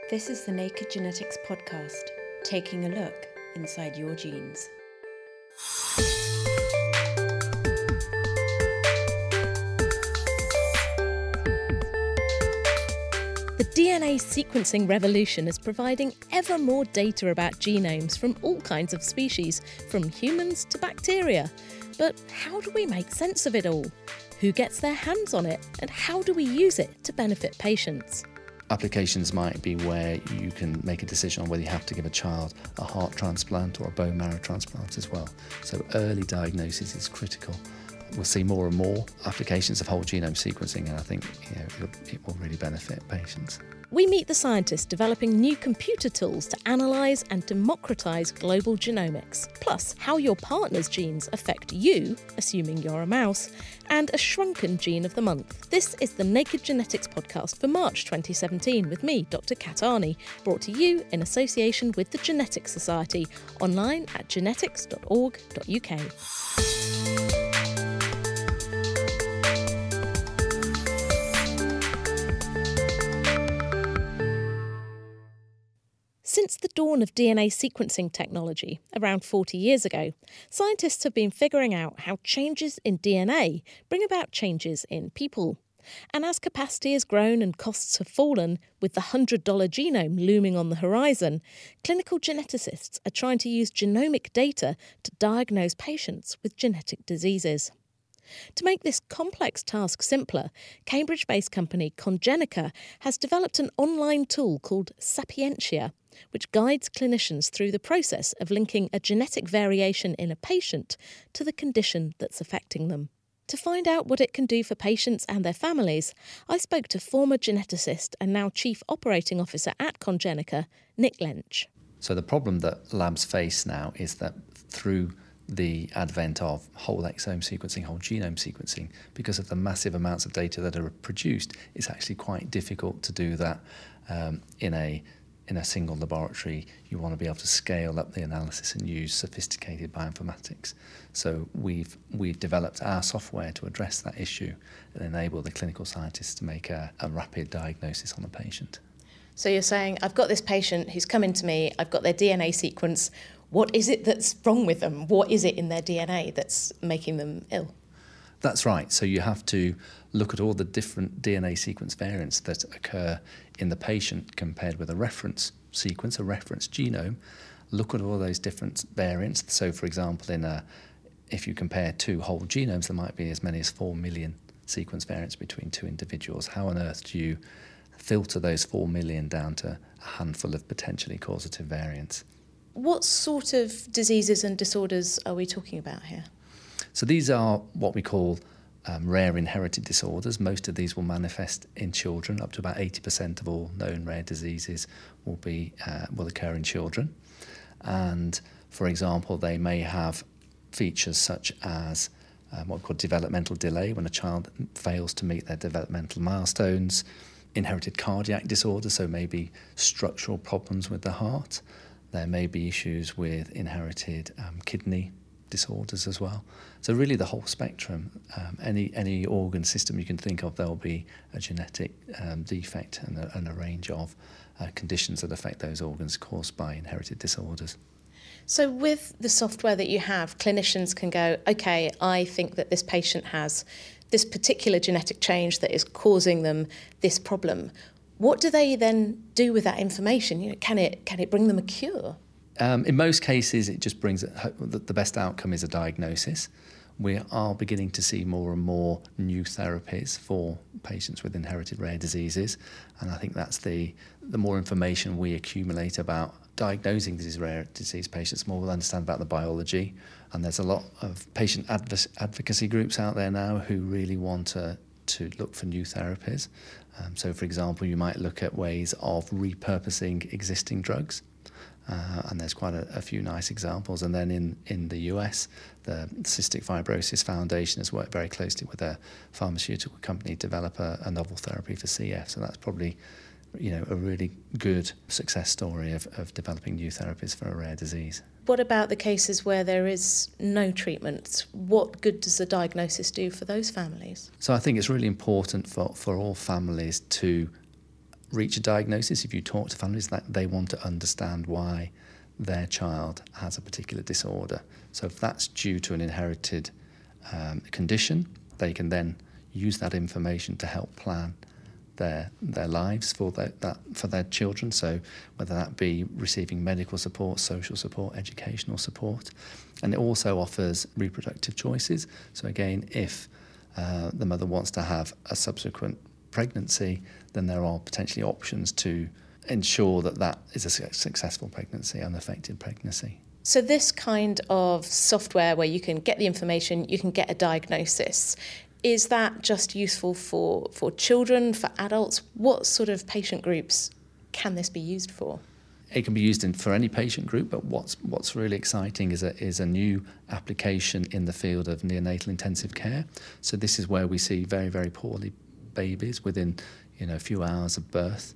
This is the Naked Genetics podcast, taking a look inside your genes. The DNA sequencing revolution is providing ever more data about genomes from all kinds of species, from humans to bacteria. But how do we make sense of it all? Who gets their hands on it, and how do we use it to benefit patients? Applications might be where you can make a decision on whether you have to give a child a heart transplant or a bone marrow transplant as well. So early diagnosis is critical. We'll see more and more applications of whole genome sequencing, and I think it will really benefit patients. We meet the scientists developing new computer tools to analyse and democratise global genomics, plus how your partner's genes affect you, assuming you're a mouse, and a shrunken gene of the month. This is the Naked Genetics podcast for March 2017 with me, Dr. Kat Arney, brought to you in association with the Genetics Society, online at genetics.org.uk. Since the dawn of DNA sequencing technology, around 40 years ago, scientists have been figuring out how changes in DNA bring about changes in people. And as capacity has grown and costs have fallen, with the $100 genome looming on the horizon, clinical geneticists are trying to use genomic data to diagnose patients with genetic diseases. To make this complex task simpler, Cambridge-based company Congenica has developed an online tool called Sapientia, which guides clinicians through the process of linking a genetic variation in a patient to the condition that's affecting them. To find out what it can do for patients and their families, I spoke to former geneticist and now Chief Operating Officer at Congenica, Nick Lench. So the problem that labs face now is that through the advent of whole exome sequencing, whole genome sequencing, because of the massive amounts of data that are produced, it's actually quite difficult to do that in a single laboratory. You want to be able to scale up the analysis and use sophisticated bioinformatics. So we've developed our software to address that issue and enable the clinical scientists to make a rapid diagnosis on a patient. So you're saying, I've got this patient who's come into me, I've got their DNA sequence. What is it that's wrong with them? What is it in their DNA that's making them ill? That's right. So you have to look at all the different DNA sequence variants that occur in the patient compared with a reference sequence, a reference genome. Look at all those different variants. So, for example, if you compare two whole genomes, there might be as many as 4 million sequence variants between two individuals. How on earth do you filter those 4 million down to a handful of potentially causative variants? What sort of diseases and disorders are we talking about here? So these are what we call rare inherited disorders. Most of these will manifest in children. Up to about 80% of all known rare diseases will occur in children. And, for example, they may have features such as what we call developmental delay, when a child fails to meet their developmental milestones, inherited cardiac disorders, so maybe structural problems with the heart. There may be issues with inherited kidney disorders as well. So really the whole spectrum, any organ system you can think of, there will be a genetic defect and a range of conditions that affect those organs caused by inherited disorders. So with the software that you have, clinicians can go, okay, I think that this patient has this particular genetic change that is causing them this problem. What do they then do with that information? Can it bring them a cure? In most cases, it just brings the best outcome is a diagnosis. We are beginning to see more and more new therapies for patients with inherited rare diseases, and I think that's the more information we accumulate about diagnosing these rare disease patients, the more we'll understand about the biology. And there's a lot of patient advocacy groups out there now who really want to look for new therapies. So, for example, you might look at ways of repurposing existing drugs. And there's quite a few nice examples. And then in the US, the Cystic Fibrosis Foundation has worked very closely with a pharmaceutical company to develop a novel therapy for CF. So that's probably, a really good success story of developing new therapies for a rare disease. What about the cases where there is no treatment? What good does the diagnosis do for those families? So I think it's really important for all families to reach a diagnosis, if you talk to families, that they want to understand why their child has a particular disorder. So if that's due to an inherited condition, they can then use that information to help plan their lives for their children. So whether that be receiving medical support, social support, educational support, and it also offers reproductive choices. So again, if the mother wants to have a subsequent pregnancy, then there are potentially options to ensure that is a successful pregnancy, unaffected pregnancy. So this kind of software where you can get the information, you can get a diagnosis, is that just useful for children, for adults? What sort of patient groups can this be used for? It can be used for any patient group, but what's really exciting is a new application in the field of neonatal intensive care. So this is where we see very, very poorly babies within a few hours of birth.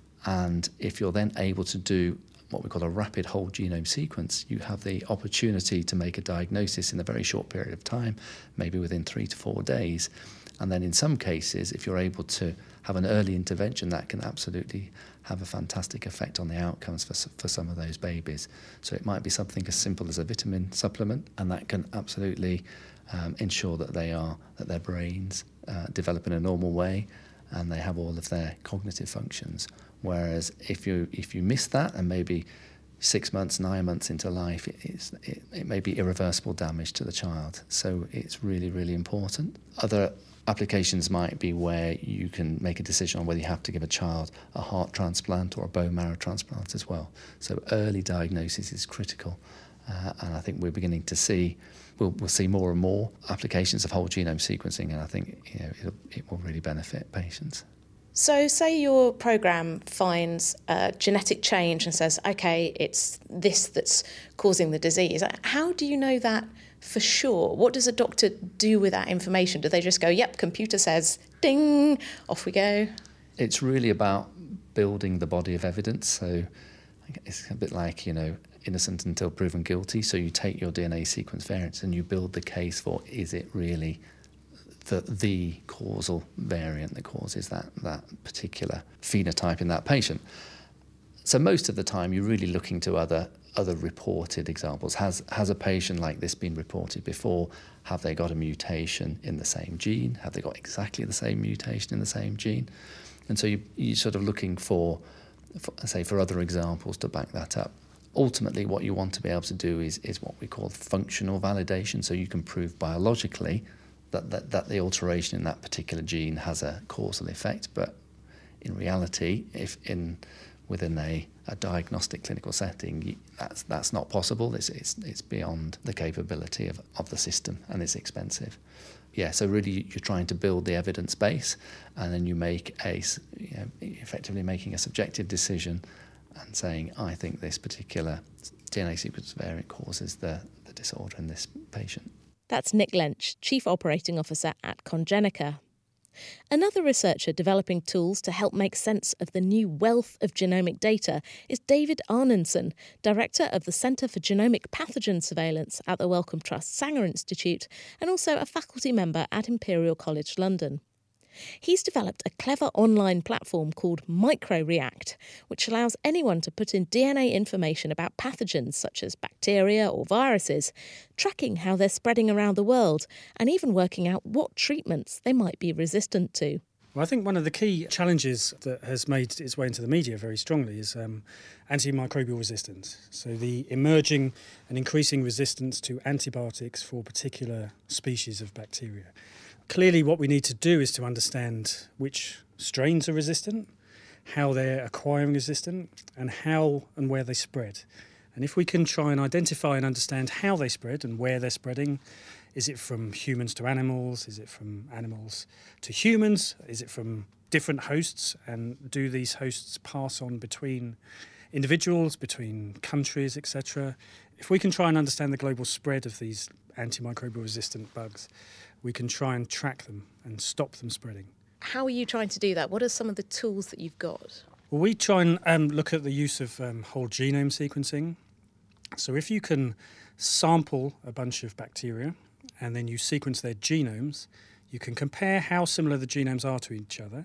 And if you're then able to do what we call a rapid whole genome sequence, you have the opportunity to make a diagnosis in a very short period of time, maybe within 3 to 4 days. And then in some cases, if you're able to have an early intervention, that can absolutely have a fantastic effect on the outcomes for some of those babies. So it might be something as simple as a vitamin supplement, and that can absolutely ensure that their brains develop in a normal way and they have all of their cognitive functions. Whereas if you miss that, and maybe 6 months, 9 months into life, it may be irreversible damage to the child. So it's really, really important. Other applications might be where you can make a decision on whether you have to give a child a heart transplant or a bone marrow transplant as well. So early diagnosis is critical, and I think we're beginning to see, we'll see more and more applications of whole genome sequencing, and I think it will really benefit patients. So say your programme finds a genetic change and says, OK, it's this that's causing the disease. How do you know that for sure? What does a doctor do with that information? Do they just go, yep, computer says, ding, off we go? It's really about building the body of evidence. So it's a bit like, innocent until proven guilty. So you take your DNA sequence variants and you build the case for, is it really the causal variant that causes that particular phenotype in that patient? So most of the time you're really looking to other reported examples. Has a patient like this been reported before? Have they got a mutation in the same gene? Have they got exactly the same mutation in the same gene? And so you're sort of looking for other examples to back that up. Ultimately, what you want to be able to do is what we call functional validation. So you can prove biologically that the alteration in that particular gene has a causal effect, but in reality, within a diagnostic clinical setting, that's not possible. It's beyond the capability of the system, and it's expensive. Yeah, so really you're trying to build the evidence base, and then you make effectively making a subjective decision and saying, I think this particular DNA sequence variant causes the disorder in this patient. That's Nick Lench, Chief Operating Officer at Congenica. Another researcher developing tools to help make sense of the new wealth of genomic data is David Arnenson, Director of the Centre for Genomic Pathogen Surveillance at the Wellcome Trust Sanger Institute, and also a faculty member at Imperial College London. He's developed a clever online platform called MicroReact, which allows anyone to put in DNA information about pathogens such as bacteria or viruses, tracking how they're spreading around the world, and even working out what treatments they might be resistant to. Well, I think one of the key challenges that has made its way into the media very strongly is antimicrobial resistance. So the emerging and increasing resistance to antibiotics for particular species of bacteria. Clearly, what we need to do is to understand which strains are resistant, how they're acquiring resistance, and how and where they spread. And if we can try and identify and understand how they spread and where they're spreading, is it from humans to animals? Is it from animals to humans? Is it from different hosts? And do these hosts pass on between individuals, between countries, etc.? If we can try and understand the global spread of these antimicrobial resistant bugs, we can try and track them and stop them spreading. How are you trying to do that? What are some of the tools that you've got? Well, we try and look at the use of whole genome sequencing. So if you can sample a bunch of bacteria and then you sequence their genomes, you can compare how similar the genomes are to each other,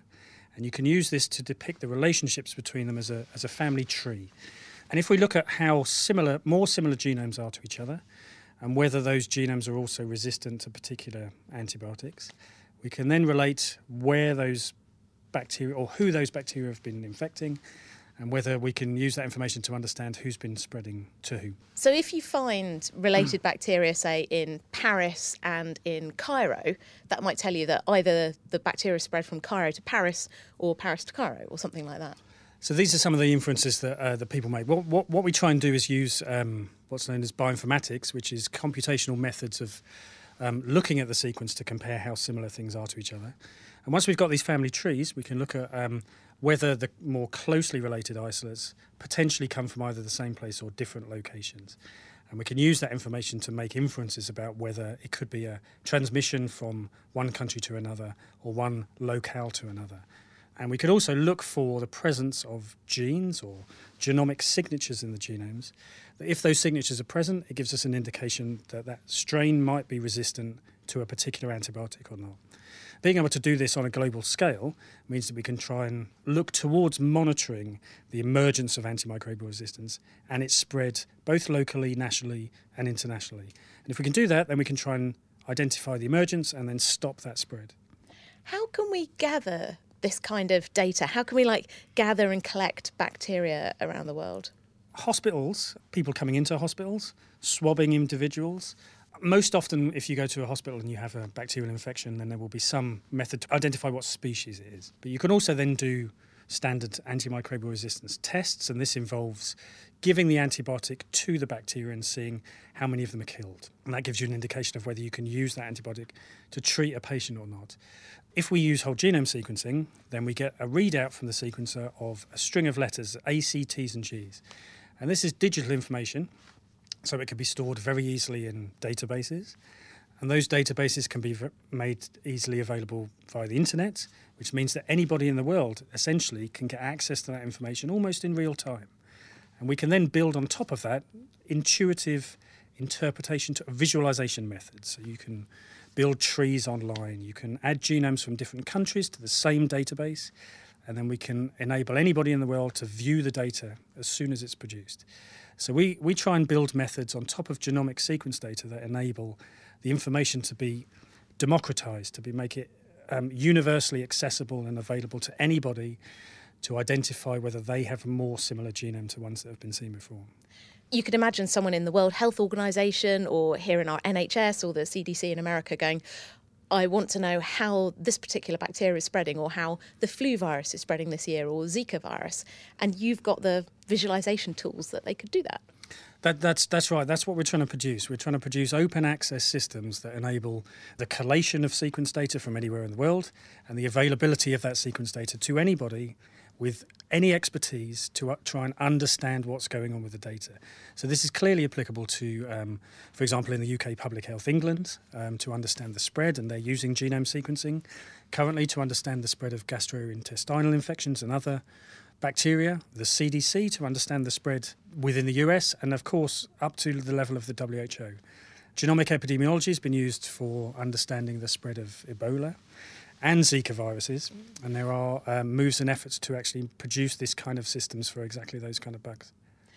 And you can use this to depict the relationships between them as a family tree. And if we look at how more similar genomes are to each other, and whether those genomes are also resistant to particular antibiotics, we can then relate where those bacteria or who those bacteria have been infecting, and whether we can use that information to understand who's been spreading to who. So if you find related bacteria, say, in Paris and in Cairo, that might tell you that either the bacteria spread from Cairo to Paris or Paris to Cairo or something like that. So these are some of the inferences that people make. What we try and do is use what's known as bioinformatics, which is computational methods of looking at the sequence to compare how similar things are to each other. And once we've got these family trees, we can look at whether the more closely related isolates potentially come from either the same place or different locations. And we can use that information to make inferences about whether it could be a transmission from one country to another or one locale to another. And we could also look for the presence of genes or genomic signatures in the genomes. That if those signatures are present, it gives us an indication that that strain might be resistant to a particular antibiotic or not. Being able to do this on a global scale means that we can try and look towards monitoring the emergence of antimicrobial resistance and its spread both locally, nationally and internationally. And if we can do that, then we can try and identify the emergence and then stop that spread. How can we gather this kind of data? How can we gather and collect bacteria around the world? Hospitals, people coming into hospitals, swabbing individuals. Most often, if you go to a hospital and you have a bacterial infection, then there will be some method to identify what species it is. But you can also then do standard antimicrobial resistance tests, and this involves giving the antibiotic to the bacteria and seeing how many of them are killed. And that gives you an indication of whether you can use that antibiotic to treat a patient or not. If we use whole genome sequencing, then we get a readout from the sequencer of a string of letters, A, C, T's and G's. And this is digital information, so it can be stored very easily in databases. And those databases can be made easily available via the internet, which means that anybody in the world essentially can get access to that information almost in real time. And we can then build on top of that intuitive interpretation to visualization methods. So you can build trees online, you can add genomes from different countries to the same database, and then we can enable anybody in the world to view the data as soon as it's produced. So we try and build methods on top of genomic sequence data that enable the information to be democratized, to make it universally accessible and available to anybody to identify whether they have a more similar genome to ones that have been seen before. You could imagine someone in the World Health Organization or here in our NHS or the CDC in America going, I want to know how this particular bacteria is spreading or how the flu virus is spreading this year or Zika virus. And you've got the visualization tools that they could do that. That's right. That's what we're trying to produce. We're trying to produce open access systems that enable the collation of sequence data from anywhere in the world and the availability of that sequence data to anybody with any expertise to try and understand what's going on with the data. So this is clearly applicable to, for example, in the UK Public Health England, to understand the spread, and they're using genome sequencing currently to understand the spread of gastrointestinal infections and other bacteria, the CDC to understand the spread within the US, and of course up to the level of the WHO. Genomic epidemiology has been used for understanding the spread of Ebola and Zika viruses, and there are moves and efforts to actually produce this kind of systems for exactly those kind of bugs.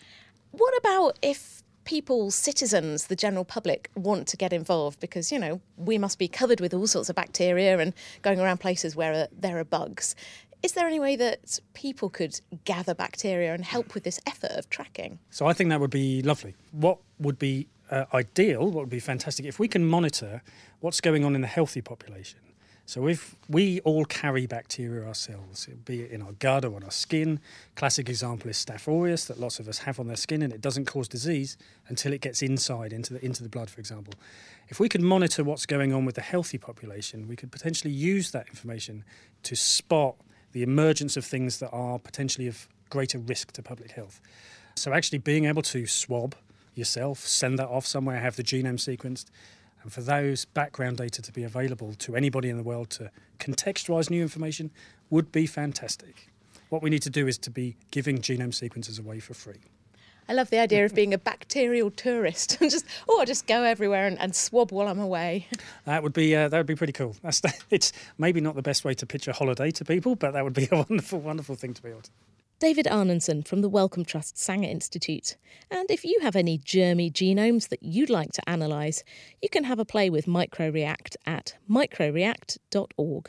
What about if people, citizens, the general public want to get involved? Because, you know, we must be covered with all sorts of bacteria and going around places where there are bugs. Is there any way that people could gather bacteria and help with this effort of tracking? So I think that would be lovely. What would be ideal, what would be fantastic, if we can monitor what's going on in the healthy population. So if we all carry bacteria ourselves, be it in our gut or on our skin, classic example is Staph aureus that lots of us have on their skin, and it doesn't cause disease until it gets inside into the blood, for example. If we could monitor what's going on with the healthy population, we could potentially use that information to spot the emergence of things that are potentially of greater risk to public health. So actually being able to swab yourself, send that off somewhere, have the genome sequenced, and for those background data to be available to anybody in the world to contextualise new information would be fantastic. What we need to do is to be giving genome sequences away for free. I love the idea of being a bacterial tourist and I'll just go everywhere and swab while I'm away. That would be pretty cool. It's maybe not the best way to pitch a holiday to people, but that would be a wonderful, wonderful thing to be able to. David Arnonson from the Wellcome Trust Sanger Institute. And if you have any germy genomes that you'd like to analyse, you can have a play with MicroReact at microreact.org.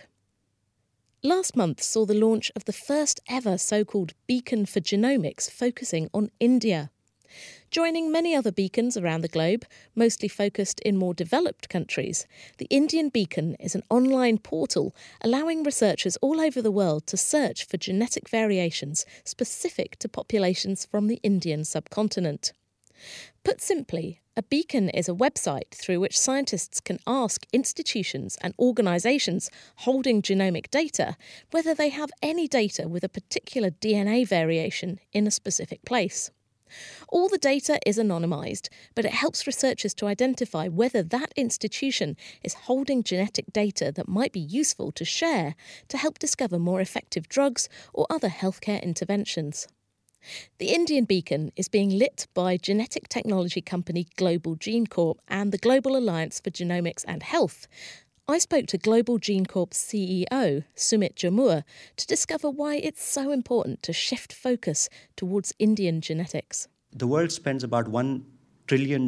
Last month saw the launch of the first ever so-called Beacon for Genomics focusing on India. Joining many other beacons around the globe, mostly focused in more developed countries, the Indian Beacon is an online portal allowing researchers all over the world to search for genetic variations specific to populations from the Indian subcontinent. Put simply, a beacon is a website through which scientists can ask institutions and organisations holding genomic data whether they have any data with a particular DNA variation in a specific place. All the data is anonymised, but it helps researchers to identify whether that institution is holding genetic data that might be useful to share to help discover more effective drugs or other healthcare interventions. The Indian Beacon is being lit by genetic technology company Global Gene Corp and the Global Alliance for Genomics and Health. I spoke to Global Gene Corp's CEO, Sumit Jamur, to discover why it's so important to shift focus towards Indian genetics. The world spends about $1 trillion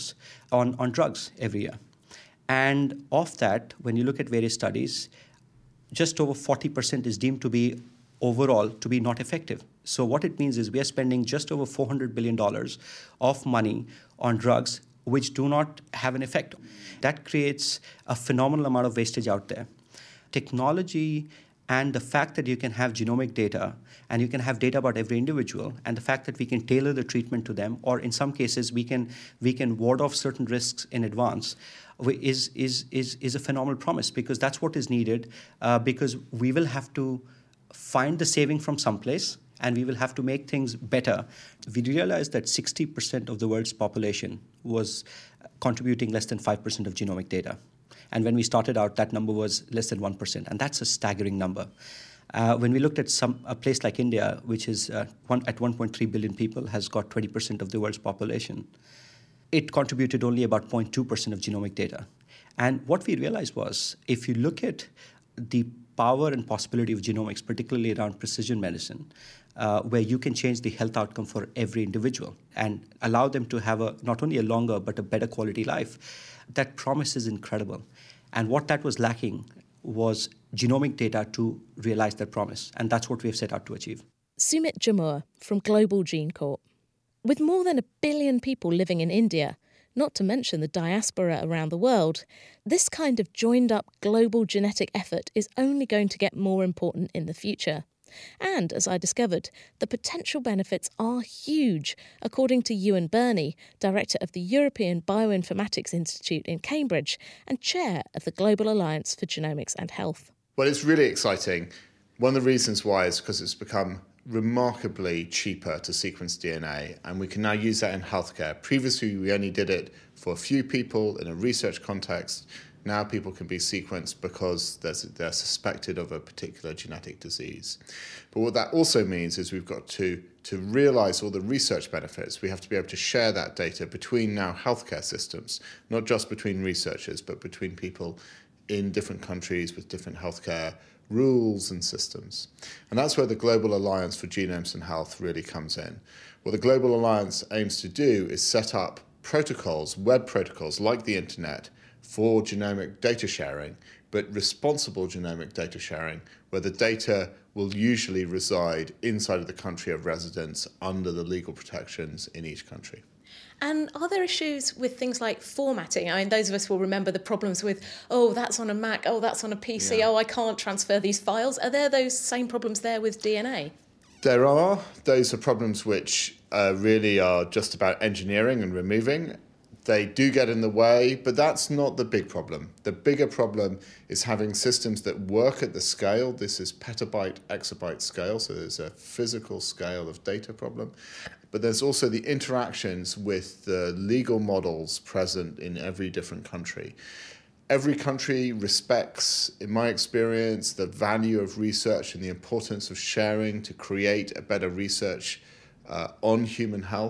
on drugs every year. And of that, when you look at various studies, just over 40% is deemed to be overall to be not effective. So what it means is we are spending just over $400 billion of money on drugs which do not have an effect. That creates a phenomenal amount of wastage out there. Technology and the fact that you can have genomic data and you can have data about every individual and the fact that we can tailor the treatment to them, or in some cases we can ward off certain risks in advance, is a phenomenal promise, because that's what is needed, because we will have to find the saving from someplace and we will have to make things better. We realized that 60% of the world's population was contributing less than 5% of genomic data. And when we started out, that number was less than 1%. And that's a staggering number. When we looked at a place like India, which is at 1.3 billion people, has got 20% of the world's population, it contributed only about 0.2% of genomic data. And what we realized was, if you look at the power and possibility of genomics, particularly around precision medicine, where you can change the health outcome for every individual and allow them to have not only a longer but a better quality life, that promise is incredible. And what that was lacking was genomic data to realize that promise. And that's what we have set out to achieve. Sumit Jamur from Global Gene Corp. With more than 1 billion people living in India, not to mention the diaspora around the world, this kind of joined-up global genetic effort is only going to get more important in the future. And, as I discovered, the potential benefits are huge, according to Ewan Birney, Director of the European Bioinformatics Institute in Cambridge and Chair of the Global Alliance for Genomics and Health. Well, it's really exciting. One of the reasons why is because it's become remarkably cheaper to sequence DNA, and we can now use that in healthcare. Previously, we only did it for a few people in a research context. Now people can be sequenced because they're suspected of a particular genetic disease. But what that also means is we've got to realise all the research benefits. We have to be able to share that data between now healthcare systems, not just between researchers, but between people in different countries with different healthcare rules and systems. And that's where the Global Alliance for Genomes and Health really comes in. What the Global Alliance aims to do is set up protocols, web protocols like the internet, for genomic data sharing, but responsible genomic data sharing, where the data will usually reside inside of the country of residence under the legal protections in each country. And are there issues with things like formatting? I mean, those of us will remember the problems with, oh, that's on a Mac, oh, that's on a PC, oh, I can't transfer these files. Are there those same problems there with DNA? There are. Those are problems which really are just about engineering and removing. They do get in the way, but that's not the big problem. The bigger problem is having systems that work at the scale. This is petabyte, exabyte scale, so there's a physical scale of data problem. But there's also the interactions with the legal models present in every different country. Every country respects, in my experience, the value of research and the importance of sharing to create a better research on human health.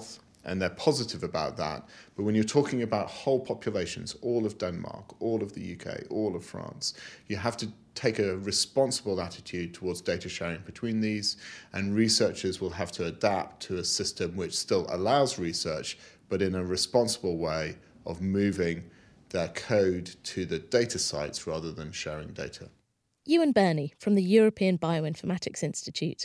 and they're positive about that. But when you're talking about whole populations, all of Denmark, all of the UK, all of France, you have to take a responsible attitude towards data sharing between these, and researchers will have to adapt to a system which still allows research, but in a responsible way of moving their code to the data sites rather than sharing data. Ewan Birney from the European Bioinformatics Institute.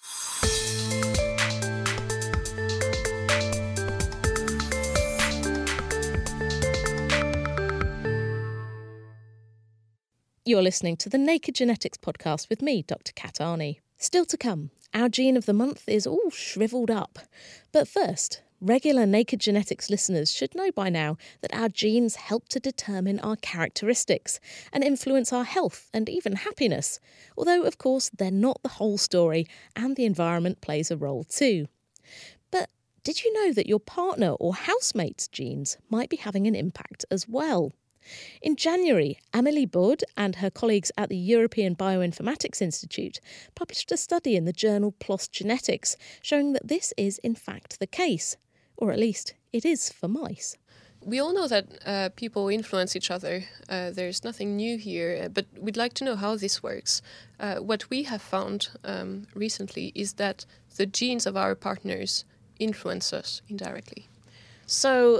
You're listening to the Naked Genetics podcast with me, Dr. Kat Arney. Still to come, our gene of the month is all shrivelled up. But first, regular Naked Genetics listeners should know by now that our genes help to determine our characteristics and influence our health and even happiness. Although, of course, they're not the whole story, and the environment plays a role too. But did you know that your partner or housemate's genes might be having an impact as well? In January, Amélie Baud and her colleagues at the European Bioinformatics Institute published a study in the journal PLOS Genetics showing that this is in fact the case, or at least it is for mice. We all know that people influence each other. There's nothing new here, but we'd like to know how this works. What we have found recently is that the genes of our partners influence us indirectly. So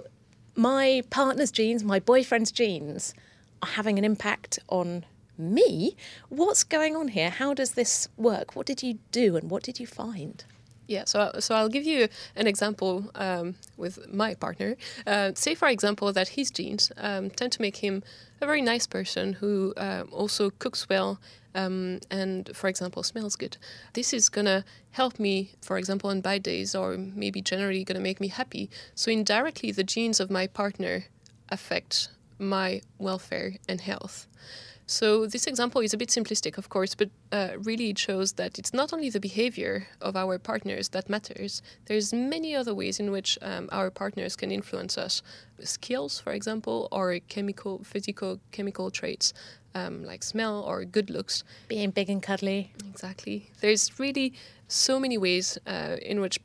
my partner's genes, my boyfriend's genes, are having an impact on me. What's going on here? How does this work? What did you do and what did you find? Yeah, so I'll give you an example with my partner. Say, for example, that his genes tend to make him a very nice person who also cooks well and, for example, smells good. This is going to help me, for example, on bad days, or maybe generally going to make me happy. So indirectly, the genes of my partner affect my welfare and health. So this example is a bit simplistic, of course, but really it shows that it's not only the behavior of our partners that matters. There's many other ways in which our partners can influence us. Skills, for example, or physical-chemical traits like smell or good looks. Being big and cuddly. Exactly. There's really so many ways in which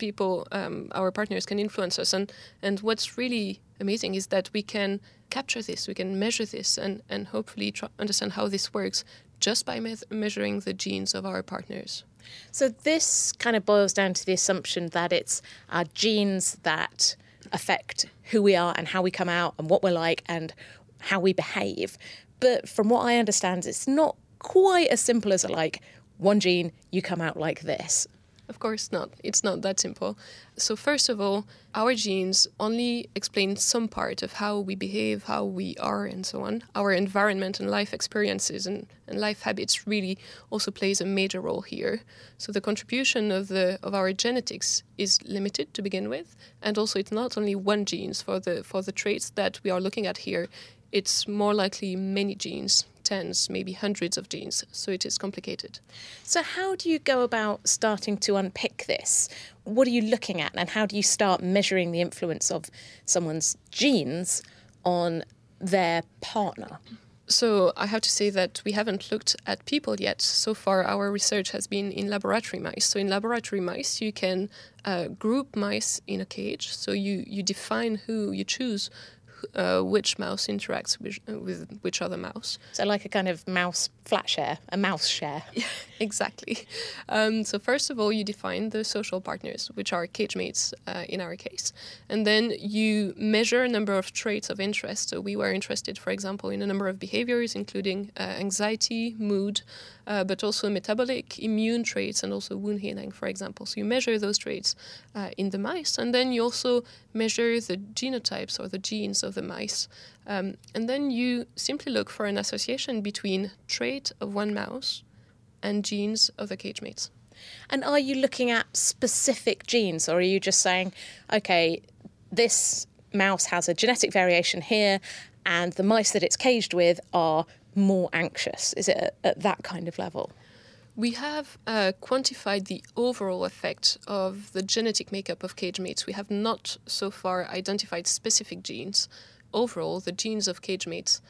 our partners can influence us. And what's really amazing is that we can capture this, we can measure this, and hopefully understand how this works just by measuring the genes of our partners. So this kind of boils down to the assumption that it's our genes that affect who we are and how we come out and what we're like and how we behave. But from what I understand, it's not quite as simple as like one gene, you come out like this. Of course not. It's not that simple. So first of all, our genes only explain some part of how we behave, how we are, and so on. Our environment and life experiences and life habits really also plays a major role here. So the contribution of our genetics is limited to begin with, and also it's not only one gene for the traits that we are looking at here. It's more likely many genes, tens, maybe hundreds of genes, so it is complicated. So how do you go about starting to unpick this? What are you looking at, and how do you start measuring the influence of someone's genes on their partner? So I have to say that we haven't looked at people yet. So far, our research has been in laboratory mice. So in laboratory mice, you can group mice in a cage. So you define who you choose, which mouse interacts with which other mouse. So like a kind of mouse flat share, a mouse share. Yeah, exactly. So first of all, you define the social partners, which are cage mates in our case. And then you measure a number of traits of interest. So we were interested, for example, in a number of behaviors, including anxiety, mood, but also metabolic, immune traits, and also wound healing, for example. So you measure those traits in the mice, and then you also measure the genotypes or the genes of the mice. And then you simply look for an association between trait of one mouse and genes of the cage mates. And are you looking at specific genes, or are you just saying, okay, this mouse has a genetic variation here, and the mice that it's caged with are more anxious? Is it at that kind of level? We have quantified the overall effect of the genetic makeup of cage mates. We have not so far identified specific genes. Overall, the genes of cage mates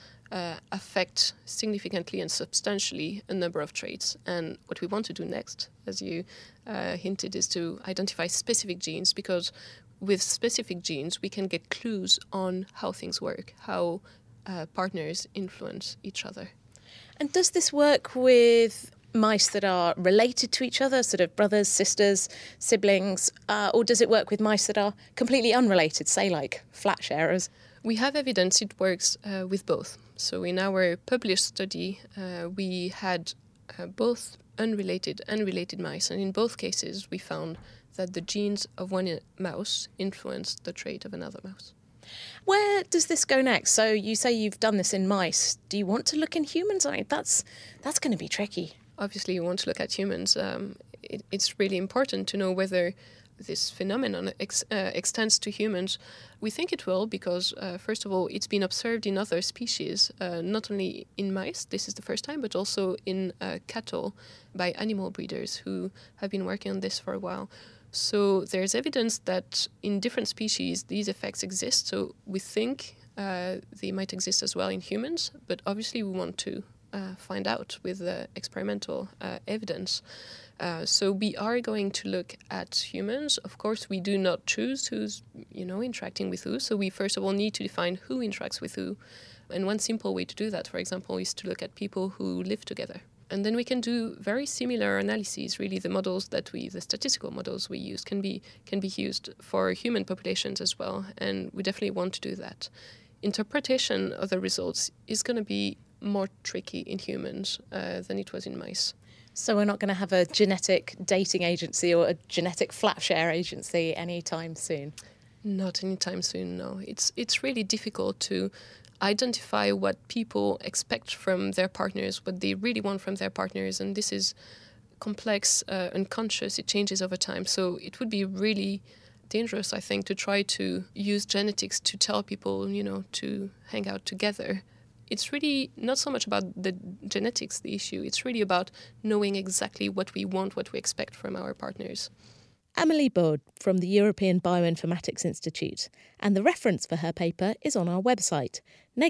affect significantly and substantially a number of traits. And what we want to do next, as you hinted, is to identify specific genes, because with specific genes, we can get clues on how things work, how partners influence each other. And does this work with mice that are related to each other, sort of brothers, sisters, siblings, or does it work with mice that are completely unrelated, say like flat sharers? We have evidence it works with both. So in our published study, we had both unrelated and related mice, and in both cases we found that the genes of one mouse influenced the trait of another mouse. Where does this go next? So you say you've done this in mice. Do you want to look in humans? I mean, that's going to be tricky. Obviously, you want to look at humans. It's really important to know whether this phenomenon extends to humans. We think it will because, first of all, it's been observed in other species, not only in mice, this is the first time, but also in cattle by animal breeders who have been working on this for a while. So there's evidence that in different species these effects exist. So we think they might exist as well in humans, but obviously we want to find out with experimental evidence. So we are going to look at humans. Of course, we do not choose who's, interacting with who. So we first of all need to define who interacts with who. And one simple way to do that, for example, is to look at people who live together. And then we can do very similar analyses. Really, the statistical models we use can be used for human populations as well. And we definitely want to do that. Interpretation of the results is going to be more tricky in humans than it was in mice. So we're not going to have a genetic dating agency or a genetic flat share agency anytime soon? Not anytime soon, no. It's really difficult to identify what people expect from their partners, what they really want from their partners, and this is complex, unconscious, it changes over time. So it would be really dangerous, I think, to try to use genetics to tell people, to hang out together. It's really not so much about the genetics, the issue. It's really about knowing exactly what we want, what we expect from our partners. Amélie Baud from the European Bioinformatics Institute, and the reference for her paper is on our website,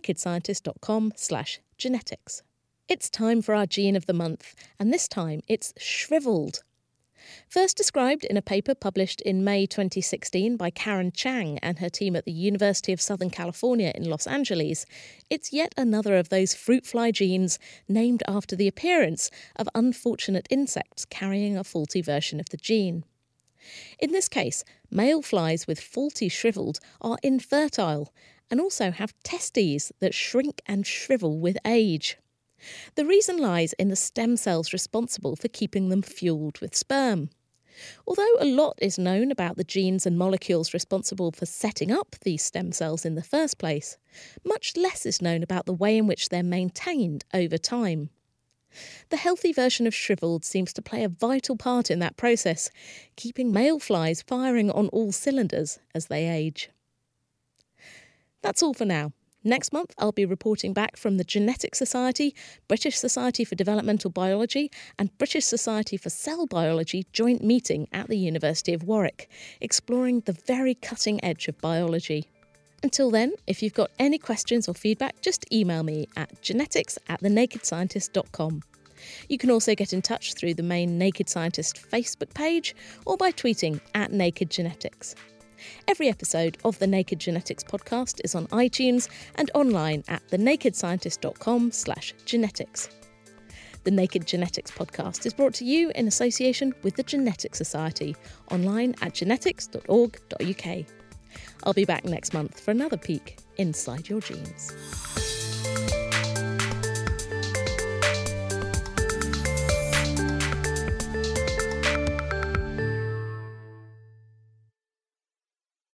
nakedscientist.com/genetics. It's time for our gene of the month, and this time it's shriveled. First described in a paper published in May 2016 by Karen Chang and her team at the University of Southern California in Los Angeles, it's yet another of those fruit fly genes named after the appearance of unfortunate insects carrying a faulty version of the gene. In this case, male flies with faulty shriveled are infertile and also have testes that shrink and shrivel with age. The reason lies in the stem cells responsible for keeping them fueled with sperm. Although a lot is known about the genes and molecules responsible for setting up these stem cells in the first place, much less is known about the way in which they're maintained over time. The healthy version of shriveled seems to play a vital part in that process, keeping male flies firing on all cylinders as they age. That's all for now. Next month, I'll be reporting back from the Genetic Society, British Society for Developmental Biology and British Society for Cell Biology joint meeting at the University of Warwick, exploring the very cutting edge of biology. Until then, if you've got any questions or feedback, just email me at genetics@thenakedscientist.com. You can also get in touch through the main Naked Scientist Facebook page or by tweeting @NakedGenetics. Every episode of the Naked Genetics podcast is on iTunes and online at thenakedscientist.com/genetics. The Naked Genetics podcast is brought to you in association with the Genetic Society, online at genetics.org.uk. I'll be back next month for another peek inside your genes.